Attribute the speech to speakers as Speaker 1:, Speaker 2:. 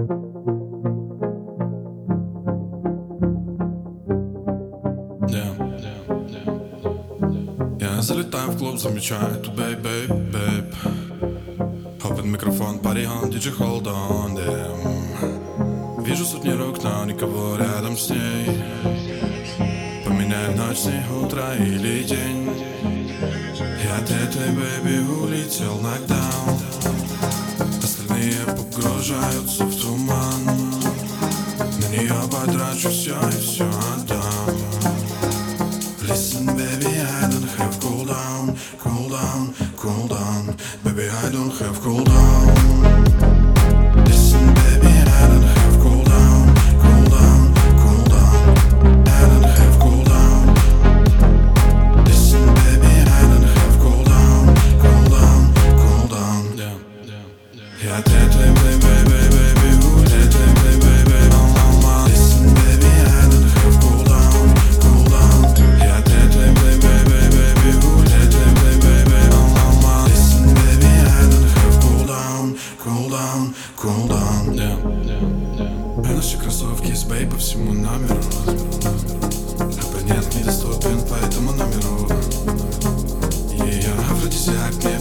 Speaker 1: Я залетаю в клуб, замечаю эту бэйб. Open микрофон, пари on, DJ hold on, damn. Вижу сотни рук, но никого рядом с ней. Поменяй ночь, с ней утро или день. Я от этой бэйби улетел нокдаун. Остальные погружаются в туман. На нее потрачу все и все отдам. Listen, baby, I don't have cool down. Baby, I don't have cool down. Listen, baby, I don't have cool down. I don't have cool down. Listen, baby, I don't have cool down. Я от этой baby, от этой baby. Listen, baby, I don't have cool down. Я от этой baby, от этой baby. Listen, baby, I don't have cool down. Носи кроссовки с бэй по всему номеру. Абонент недоступен по этому номеру. Ее афродизиак мне